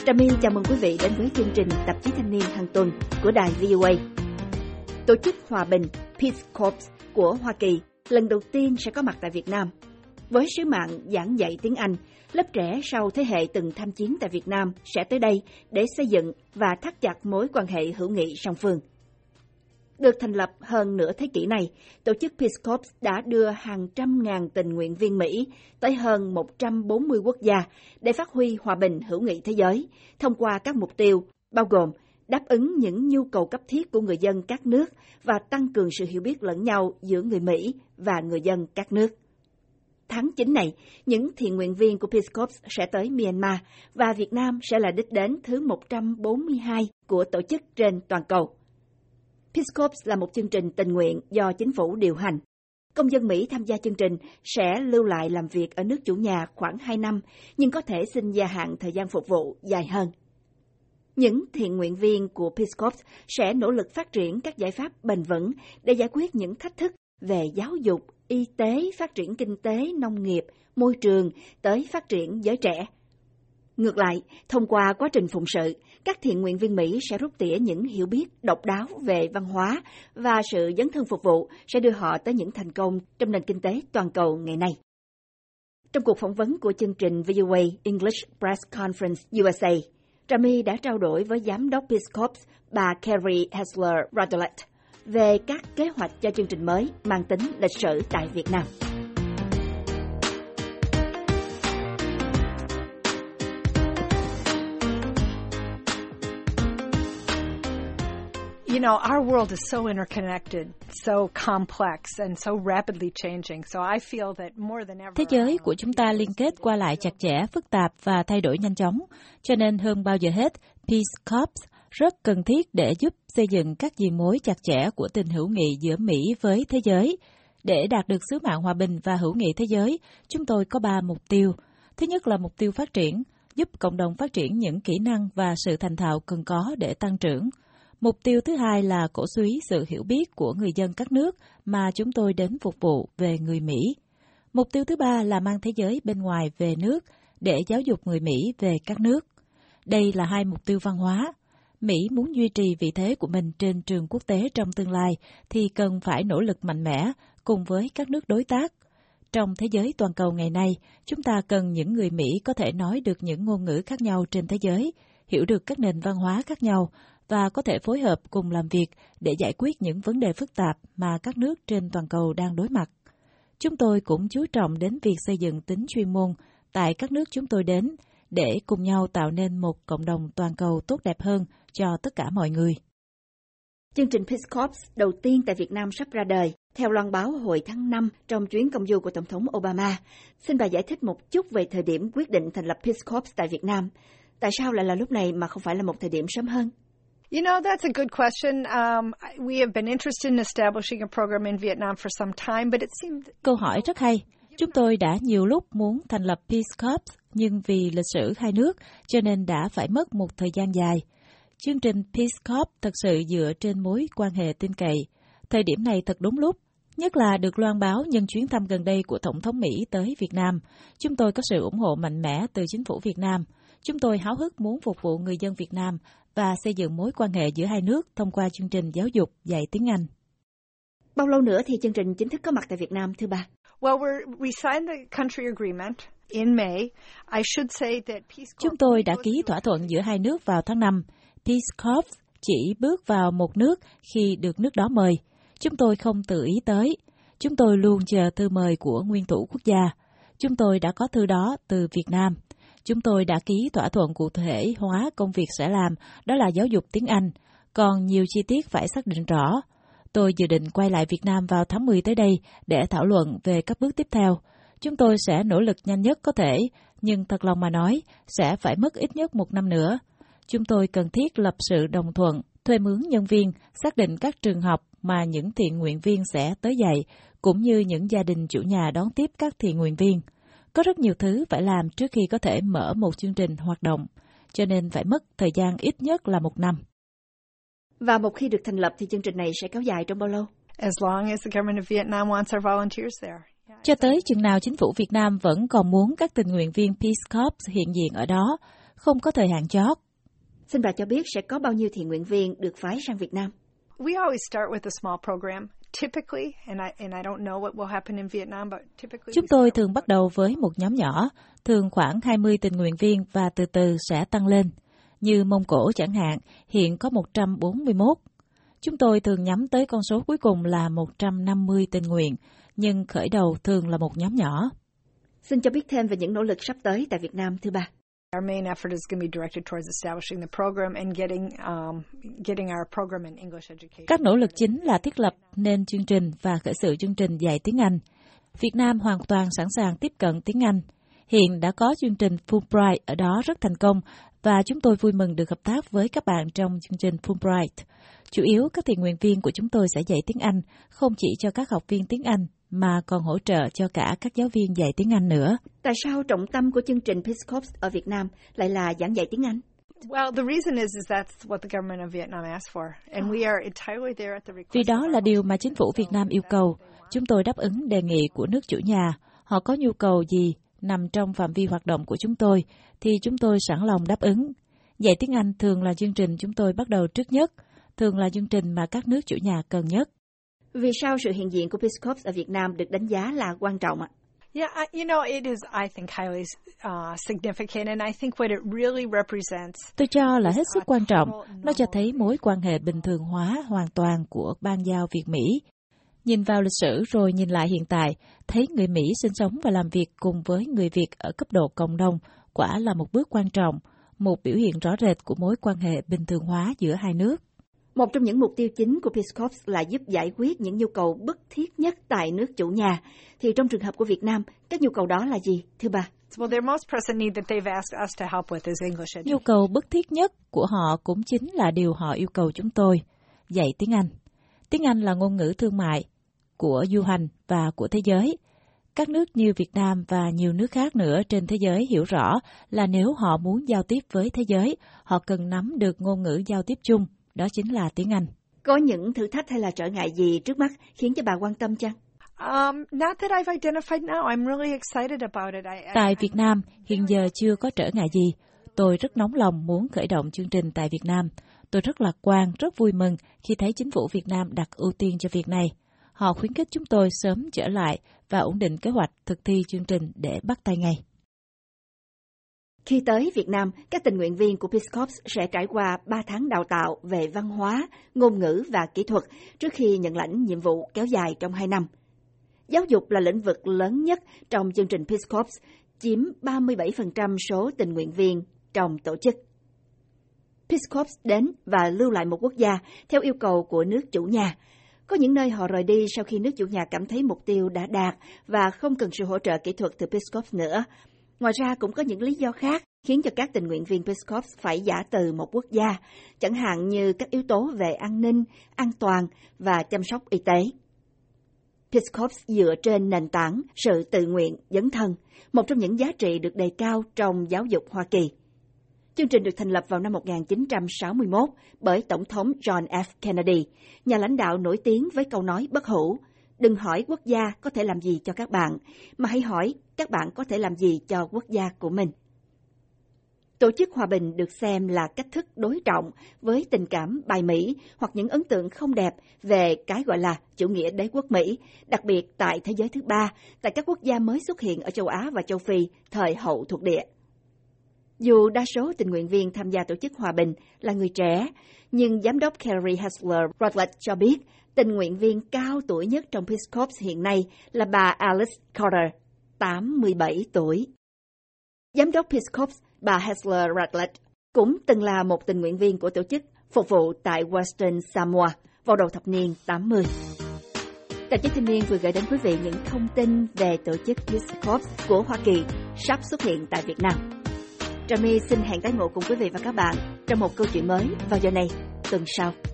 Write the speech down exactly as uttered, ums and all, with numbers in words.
Trà My chào mừng quý vị đến với chương trình Tạp chí Thanh niên hàng tuần của đài vê o a. Tổ chức Hòa bình Peace Corps của Hoa Kỳ lần đầu tiên sẽ có mặt tại Việt Nam. Với sứ mạng giảng dạy tiếng Anh, lớp trẻ sau thế hệ từng tham chiến tại Việt Nam sẽ tới đây để xây dựng và thắt chặt mối quan hệ hữu nghị song phương. Được thành lập hơn nửa thế kỷ này, tổ chức Peace Corps đã đưa hàng trăm ngàn tình nguyện viên Mỹ tới hơn một trăm bốn mươi quốc gia để phát huy hòa bình hữu nghị thế giới, thông qua các mục tiêu bao gồm đáp ứng những nhu cầu cấp thiết của người dân các nước và tăng cường sự hiểu biết lẫn nhau giữa người Mỹ và người dân các nước. Tháng chín này, những thiện nguyện viên của Peace Corps sẽ tới Myanmar và Việt Nam sẽ là đích đến thứ một trăm bốn mươi hai của tổ chức trên toàn cầu. Peace Corps là một chương trình tình nguyện do chính phủ điều hành. Công dân Mỹ tham gia chương trình sẽ lưu lại làm việc ở nước chủ nhà khoảng hai năm, nhưng có thể xin gia hạn thời gian phục vụ dài hơn. Những thiện nguyện viên của Peace Corps sẽ nỗ lực phát triển các giải pháp bền vững để giải quyết những thách thức về giáo dục, y tế, phát triển kinh tế, nông nghiệp, môi trường, tới phát triển giới trẻ. Ngược lại, thông qua quá trình phụng sự, các thiện nguyện viên Mỹ sẽ rút tỉa những hiểu biết độc đáo về văn hóa và sự dấn thân phục vụ sẽ đưa họ tới những thành công trong nền kinh tế toàn cầu ngày nay. Trong cuộc phỏng vấn của chương trình vê o a English Press Conference u ét a, Trà My đã trao đổi với giám đốc Peace Corps bà Carrie Hessler Radelet về các kế hoạch cho chương trình mới mang tính lịch sử tại Việt Nam. You know, our world is so interconnected, so complex and so rapidly changing. So I feel that more than ever. Thế giới của chúng ta liên kết qua lại chặt chẽ, phức tạp và thay đổi nhanh chóng. Cho nên hơn bao giờ hết, Peace Corps rất cần thiết để giúp xây dựng các diền mối chặt chẽ của tình hữu nghị giữa Mỹ với thế giới. Để đạt được sứ mạng hòa bình và hữu nghị thế giới, chúng tôi có ba mục tiêu. Thứ nhất là mục tiêu phát triển, giúp cộng đồng phát triển những kỹ năng và sự thành thạo cần có để tăng trưởng. Mục tiêu thứ hai là cổ suý sự hiểu biết của người dân các nước mà chúng tôi đến phục vụ về người Mỹ. Mục tiêu thứ ba là mang thế giới bên ngoài về nước để giáo dục người Mỹ về các nước. Đây là hai mục tiêu văn hóa. Mỹ muốn duy trì vị thế của mình trên trường quốc tế trong tương lai thì cần phải nỗ lực mạnh mẽ cùng với các nước đối tác. Trong thế giới toàn cầu ngày nay, chúng ta cần những người Mỹ có thể nói được những ngôn ngữ khác nhau trên thế giới, hiểu được các nền văn hóa khác nhau, và có thể phối hợp cùng làm việc để giải quyết những vấn đề phức tạp mà các nước trên toàn cầu đang đối mặt. Chúng tôi cũng chú trọng đến việc xây dựng tính chuyên môn tại các nước chúng tôi đến để cùng nhau tạo nên một cộng đồng toàn cầu tốt đẹp hơn cho tất cả mọi người. Chương trình Peace Corps đầu tiên tại Việt Nam sắp ra đời, theo loan báo hồi tháng năm trong chuyến công du của Tổng thống Obama. Xin bà giải thích một chút về thời điểm quyết định thành lập Peace Corps tại Việt Nam. Tại sao lại là lúc này mà không phải là một thời điểm sớm hơn? You know, that's a good question. Um, we have been interested in establishing a program in Vietnam for some time, but it seemed... Câu hỏi rất hay. Chúng tôi đã nhiều lúc muốn thành lập Peace Corps, nhưng vì lịch sử hai nước, cho nên đã phải mất một thời gian dài. Chương trình Peace Corps thật sự dựa trên mối quan hệ tin cậy. Thời điểm này thật đúng lúc, nhất là được loan báo nhân chuyến thăm gần đây của Tổng thống Mỹ tới Việt Nam. Chúng tôi có sự ủng hộ mạnh mẽ từ chính phủ Việt Nam. Chúng tôi háo hức muốn phục vụ người dân Việt Nam và xây dựng mối quan hệ giữa hai nước thông qua chương trình giáo dục dạy tiếng Anh. Bao lâu nữa thì chương trình chính thức có mặt tại Việt Nam, thưa bà? Well, we're, we signed the country agreement in May. I should say that Peace Corps... Chúng tôi đã ký thỏa thuận giữa hai nước vào tháng năm. Peace Corps chỉ bước vào một nước khi được nước đó mời. Chúng tôi không tự ý tới. Chúng tôi luôn chờ thư mời của nguyên thủ quốc gia. Chúng tôi đã có thư đó từ Việt Nam. Chúng tôi đã ký thỏa thuận cụ thể hóa công việc sẽ làm, đó là giáo dục tiếng Anh. Còn nhiều chi tiết phải xác định rõ. Tôi dự định quay lại Việt Nam vào tháng mười tới đây để thảo luận về các bước tiếp theo. Chúng tôi sẽ nỗ lực nhanh nhất có thể, nhưng thật lòng mà nói, sẽ phải mất ít nhất một năm nữa. Chúng tôi cần thiết lập sự đồng thuận, thuê mướn nhân viên, xác định các trường học mà những thiện nguyện viên sẽ tới dạy, cũng như những gia đình chủ nhà đón tiếp các thiện nguyện viên. Có rất nhiều thứ phải làm trước khi có thể mở một chương trình hoạt động, cho nên phải mất thời gian ít nhất là một năm. Và một khi được thành lập thì chương trình này sẽ kéo dài trong bao lâu? As long as the government of Vietnam wants our volunteers there. Cho tới chừng nào chính phủ Việt Nam vẫn còn muốn các tình nguyện viên Peace Corps hiện diện ở đó. không có thời hạn chót. Xin bà cho biết sẽ có bao nhiêu thiện nguyện viên được phái sang Việt Nam? We always start with a small program. Typically, and I and I don't know what will happen in Vietnam, but typically Chúng tôi thường bắt đầu với một nhóm nhỏ, thường khoảng hai mươi tình nguyện viên và từ từ sẽ tăng lên. Như Mông Cổ chẳng hạn, hiện có một trăm bốn mươi mốt. Chúng tôi thường nhắm tới con số cuối cùng là một trăm năm mươi tình nguyện, nhưng khởi đầu thường là một nhóm nhỏ. Xin cho biết thêm về những nỗ lực sắp tới tại Việt Nam, thưa bà. Our main effort is going to be directed towards establishing the program and getting um, getting our program in English education. Các nỗ lực chính là thiết lập nên chương trình và khởi sự chương trình dạy tiếng Anh. Việt Nam hoàn toàn sẵn sàng tiếp cận tiếng Anh. Hiện đã có chương trình Fulbright ở đó rất thành công và chúng tôi vui mừng được hợp tác với các bạn trong chương trình Fulbright. Chủ yếu các thiện nguyện viên của chúng tôi sẽ dạy tiếng Anh, không chỉ cho các học viên tiếng Anh, mà còn hỗ trợ cho cả các giáo viên dạy tiếng Anh nữa. Tại sao trọng tâm của chương trình Peace Corps ở Việt Nam lại là giảng dạy tiếng Anh? Well, the reason is is that's what the government of Vietnam asked for, and we are entirely there at the request. Vì đó là điều mà chính phủ Việt Nam yêu cầu. Chúng tôi đáp ứng đề nghị của nước chủ nhà. Họ có nhu cầu gì nằm trong phạm vi hoạt động của chúng tôi, thì chúng tôi sẵn lòng đáp ứng. Dạy tiếng Anh thường là chương trình chúng tôi bắt đầu trước nhất, thường là chương trình mà các nước chủ nhà cần nhất. Vì sao sự hiện diện của Peace Corps ở Việt Nam được đánh giá là quan trọng ạ? Yeah, I, you know, it is, I think, highly uh, significant, and I think what it really represents. Tôi cho là hết sức quan trọng. Nó cho thấy mối quan hệ bình thường hóa hoàn toàn của ban giao Việt-Mỹ. Nhìn vào lịch sử rồi nhìn lại hiện tại, thấy người Mỹ sinh sống và làm việc cùng với người Việt ở cấp độ cộng đồng quả là một bước quan trọng, một biểu hiện rõ rệt của mối quan hệ bình thường hóa giữa hai nước. Một trong những mục tiêu chính của Peace Corps là giúp giải quyết những nhu cầu bức thiết nhất tại nước chủ nhà. Thì trong trường hợp của Việt Nam, các nhu cầu đó là gì, thưa bà? Well, their most pressing need that they've asked us to help with is English education. Nhu cầu bức thiết nhất của họ cũng chính là điều họ yêu cầu chúng tôi, dạy tiếng Anh. Tiếng Anh là ngôn ngữ thương mại của du hành và của thế giới. Các nước như Việt Nam và nhiều nước khác nữa trên thế giới hiểu rõ là nếu họ muốn giao tiếp với thế giới, họ cần nắm được ngôn ngữ giao tiếp chung, đó chính là tiếng Anh. Có những thử thách hay là trở ngại gì trước mắt khiến cho bà quan tâm chăng? Um, not that I've identified now. I'm really excited about it. I, I, Tại Việt Nam, hiện giờ chưa có trở ngại gì. Tôi rất nóng lòng muốn khởi động chương trình tại Việt Nam. Tôi rất lạc quan, rất vui mừng khi thấy chính phủ Việt Nam đặt ưu tiên cho việc này. Họ khuyến khích chúng tôi sớm trở lại và ổn định kế hoạch thực thi chương trình để bắt tay ngay. Khi tới Việt Nam, các tình nguyện viên của Peace Corps sẽ trải qua ba tháng đào tạo về văn hóa, ngôn ngữ và kỹ thuật trước khi nhận lãnh nhiệm vụ kéo dài trong hai năm. Giáo dục là lĩnh vực lớn nhất trong chương trình Peace Corps, chiếm ba mươi bảy phần trăm số tình nguyện viên trong tổ chức. Peace Corps đến và lưu lại một quốc gia theo yêu cầu của nước chủ nhà. Có những nơi họ rời đi sau khi nước chủ nhà cảm thấy mục tiêu đã đạt và không cần sự hỗ trợ kỹ thuật từ Peace Corps nữa. Ngoài ra cũng có những lý do khác khiến cho các tình nguyện viên Peace Corps phải giã từ một quốc gia, chẳng hạn như các yếu tố về an ninh, an toàn và chăm sóc y tế. Peace Corps dựa trên nền tảng sự tự nguyện, dấn thân, một trong những giá trị được đề cao trong giáo dục Hoa Kỳ. Chương trình được thành lập vào năm một nghìn chín trăm sáu mươi mốt bởi Tổng thống John F. Kennedy, nhà lãnh đạo nổi tiếng với câu nói bất hủ: đừng hỏi quốc gia có thể làm gì cho các bạn, mà hãy hỏi các bạn có thể làm gì cho quốc gia của mình. Tổ chức hòa bình được xem là cách thức đối trọng với tình cảm bài Mỹ hoặc những ấn tượng không đẹp về cái gọi là chủ nghĩa đế quốc Mỹ, đặc biệt tại thế giới thứ ba, tại các quốc gia mới xuất hiện ở châu Á và châu Phi thời hậu thuộc địa. Dù đa số tình nguyện viên tham gia tổ chức hòa bình là người trẻ, nhưng giám đốc Kerry Hessler Rutledge cho biết tình nguyện viên cao tuổi nhất trong Peace Corps hiện nay là bà Alice Carter, tám mươi bảy tuổi. Giám đốc Peace Corps, bà Hessler Rutledge, cũng từng là một tình nguyện viên của tổ chức phục vụ tại Western Samoa vào đầu thập niên tám mươi. Tạp chí Thanh niên vừa gửi đến quý vị những thông tin về tổ chức Peace Corps của Hoa Kỳ sắp xuất hiện tại Việt Nam. Trà My xin hẹn tái ngộ cùng quý vị và các bạn trong một câu chuyện mới vào giờ này tuần sau.